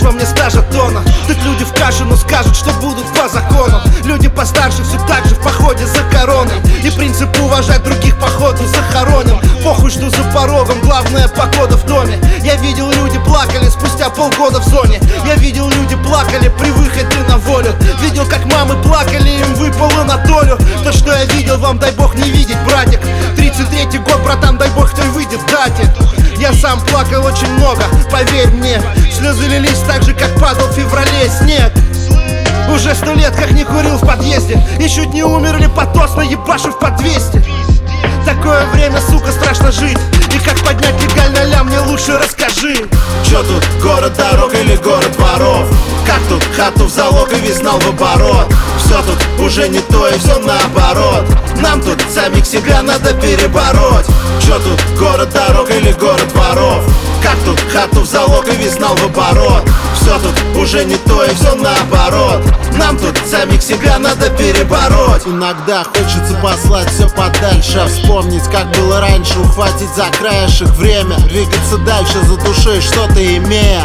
во мне стажа тона. Тут люди в каше, но скажут, что будут по закону. Люди постарше все так же в походе за короной. И принцип уважать других походу захороним. Похуй, что за порогом, главное погода в доме. Я видел, люди плакали спустя полгода в зоне. Я видел, люди плакали при выходе на волю. Видел, как мамы плакали, им выпало на долю. То, что я видел, вам дай бог не видеть, братик. 33-й год, братан, дай бог кто и выйдет, дате. Я сам плакал очень много, поверь мне. Слезы лились так же, как падал в феврале снег. Уже 100 лет как не курил в подъезде. И чуть не умерли потосно, ебашив по 200. Такое время, сука, страшно жить. И как поднять легально лям, мне лучше расскажи. Чё тут, город дорог или город воров? Как тут, хату в залог и визнал в оборот? Все тут уже не то и все наоборот. Нам тут самих себя надо перебороть. Чё тут, город дорог или город воров? Как тут, хату в залог и визнал в оборот? Все тут уже не то и все наоборот. Нам тут самих себя надо перебороть. Иногда хочется послать все подальше, а вспомнить, как было раньше, ухватить за краешек время, двигаться дальше за душой, что-то имея.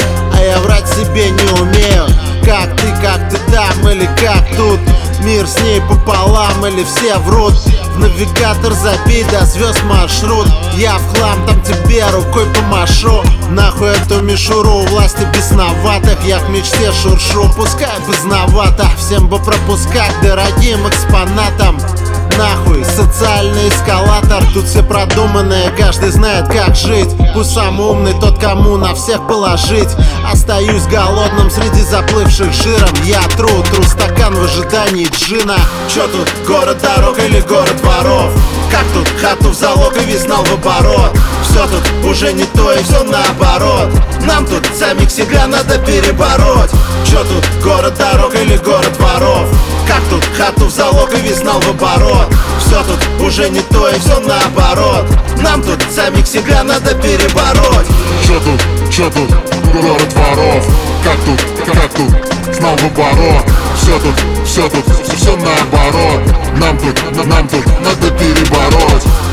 А я врать себе не умею. Как ты там или как тут? Мир с ней пополам или все врут? В навигатор забей до звезд маршрут. Я в хлам, там тебе рукой помашу. Нахуй эту мишуру, власти бесноватых. Я к мечте шуршу, пускай поздновато. Всем бы пропускать дорогим экспонатам. Нахуй социальный эскалатор. Тут все продуманное, каждый знает как жить. Пусть самый умный тот, кому на всех положить. Остаюсь голодным среди заплывших жиром. Я тру стакан в ожидании джина. Чё тут, город дорог или город воров? Как тут, хату в залог и визнал в оборот? Все тут уже не то и все наоборот. Нам тут самих себя надо перебороть. Чё тут, город дорог или город воров? Как тут, хату в залог и визнал в оборот? Все тут уже не то и все наоборот. Нам тут самих себя надо перебороть. Чё тут, город воров? Как тут, знал в оборот? Все тут, все наоборот. Нам тут надо перебороть.